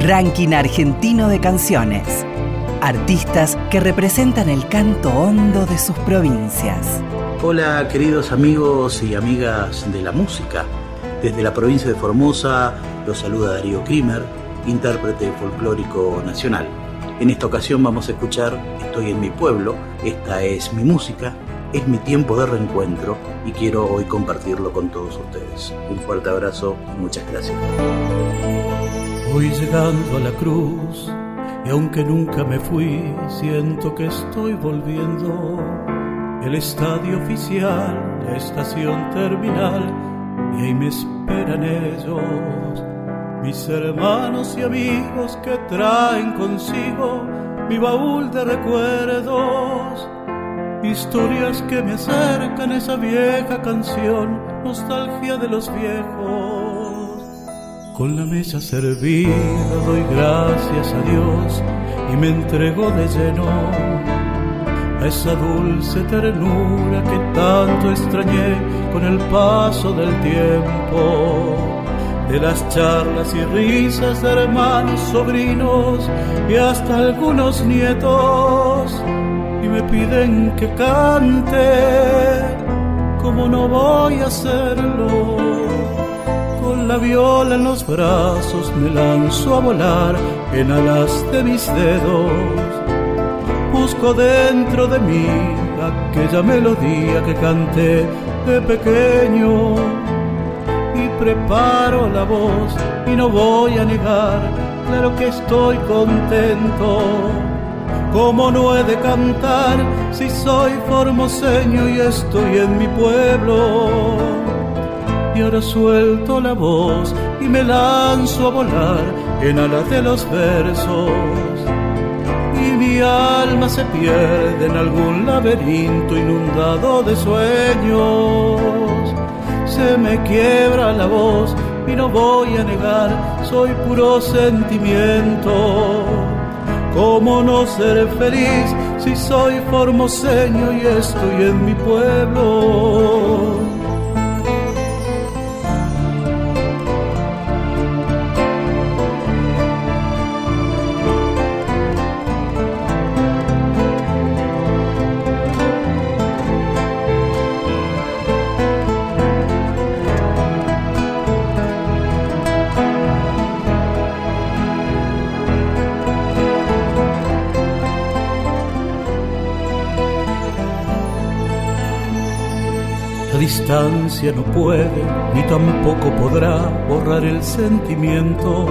Ranking argentino de canciones. Artistas que representan el canto hondo de sus provincias. Hola queridos amigos y amigas de la música. Desde la provincia de Formosa los saluda Darío Krimer, intérprete folclórico nacional. En esta ocasión vamos a escuchar Estoy en mi pueblo, esta es mi música, es mi tiempo de reencuentro y quiero hoy compartirlo con todos ustedes. Un fuerte abrazo y muchas gracias. Voy llegando a la cruz y aunque nunca me fui, siento que estoy volviendo. El estadio oficial, la estación terminal, y ahí me esperan ellos, mis hermanos y amigos que traen consigo mi baúl de recuerdos, historias que me acercan a esa vieja canción, nostalgia de los viejos. Con la mesa servida doy gracias a Dios y me entrego de lleno a esa dulce ternura que tanto extrañé con el paso del tiempo. De las charlas y risas de hermanos, sobrinos y hasta algunos nietos, y me piden que cante, como no voy a hacerlo. Con la viola en los brazos me lanzo a volar en alas de mis dedos. Busco dentro de mí aquella melodía que canté de pequeño y preparo la voz y no voy a negar, claro que estoy contento. ¿Cómo no he de cantar si soy formoseño y estoy en mi pueblo? Y ahora suelto la voz y me lanzo a volar en alas de los versos. Y mi alma se pierde en algún laberinto inundado de sueños. Se me quiebra la voz y no voy a negar, soy puro sentimiento. ¿Cómo no ser feliz si soy formoseño y estoy en mi pueblo? La distancia no puede, ni tampoco podrá borrar el sentimiento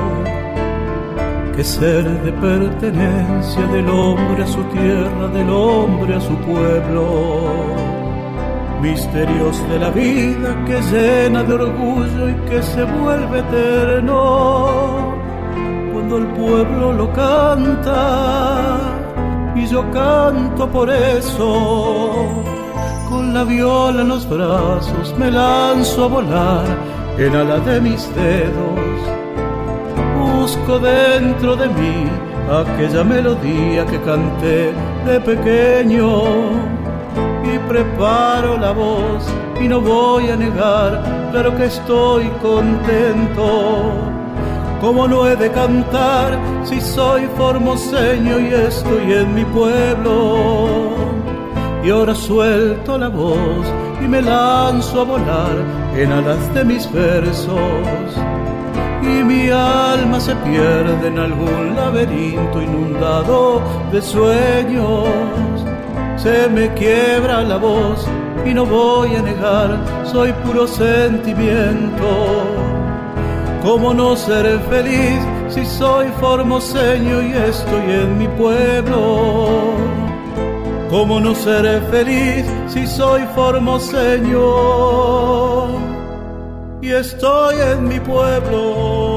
que ser de pertenencia del hombre a su tierra, del hombre a su pueblo. Misterios de la vida que llena de orgullo y que se vuelve eterno cuando el pueblo lo canta y yo canto por eso. Con la viola en los brazos me lanzo a volar en ala de mis dedos. Busco dentro de mí aquella melodía que canté de pequeño y preparo la voz y no voy a negar, claro que estoy contento. ¿Cómo no he de cantar si soy formoseño y estoy en mi pueblo? Y ahora suelto la voz y me lanzo a volar en alas de mis versos. Y mi alma se pierde en algún laberinto inundado de sueños. Se me quiebra la voz y no voy a negar, soy puro sentimiento. ¿Cómo no ser feliz si soy formoseño y estoy en mi pueblo? ¿Cómo no seré feliz si soy formoseño y estoy en mi pueblo?